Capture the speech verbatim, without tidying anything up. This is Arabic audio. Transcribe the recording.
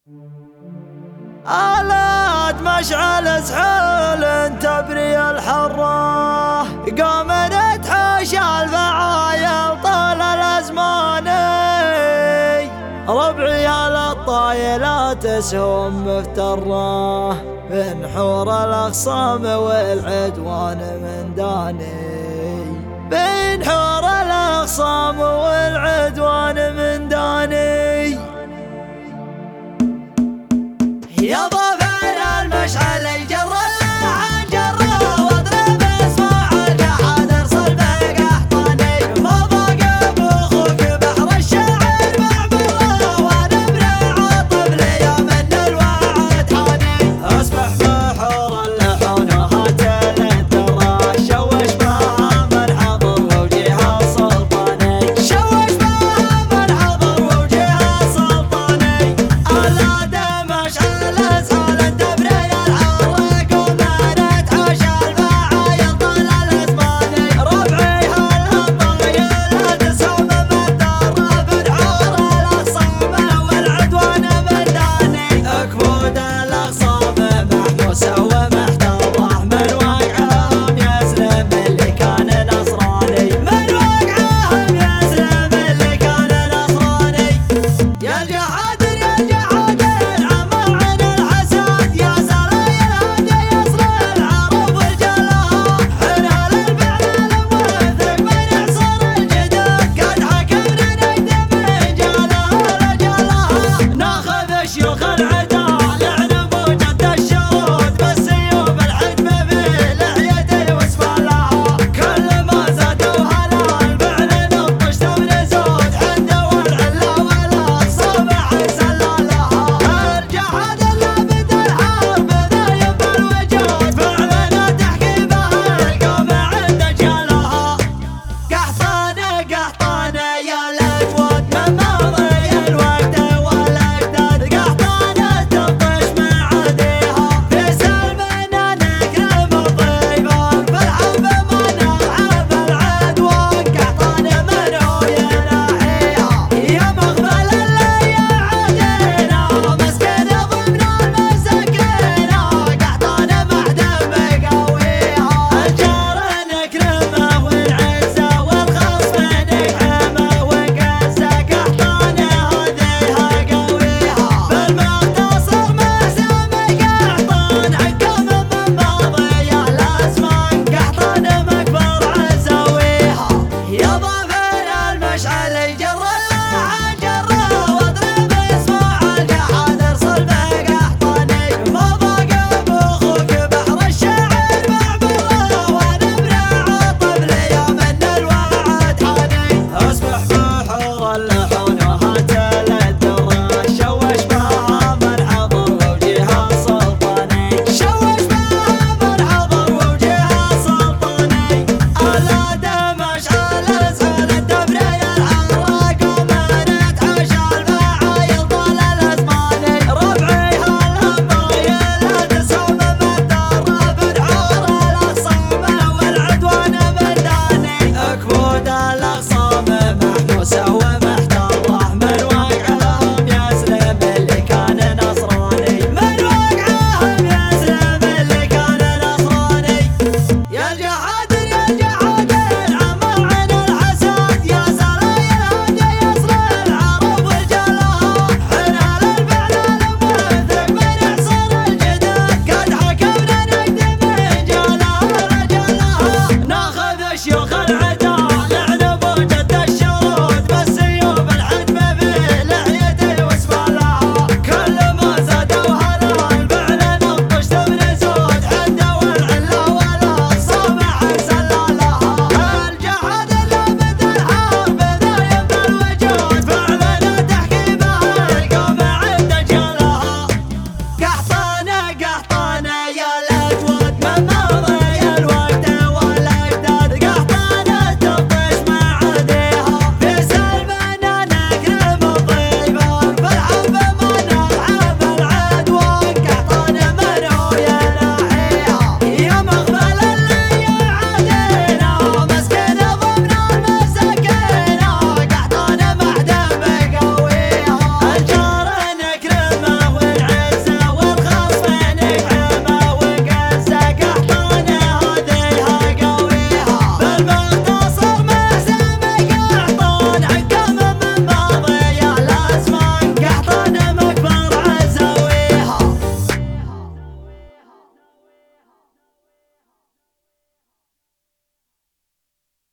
آلات مشعل سحول تبري الحرة، قامت تحوش الفعايل طول الأزمان. ربعي الطايلات سهم مفترة، من حور الأخصام والعدوان من داني، من حور الأخصام والعدوان من داني. يا ضفر المشعل الجر اللحن جره، واضرب اسمع الجحد ارسل بقحطاني. ما ضاق بأخوك بحر الشعر معبره، ونبرع الطفل يا من الوعد حاني. اصبح بحور اللحون وهات الدره، شوش بها من حضر وجهه السلطاني، شوش بها من حضر وجهه السلطاني. آلات مشعل شيوخ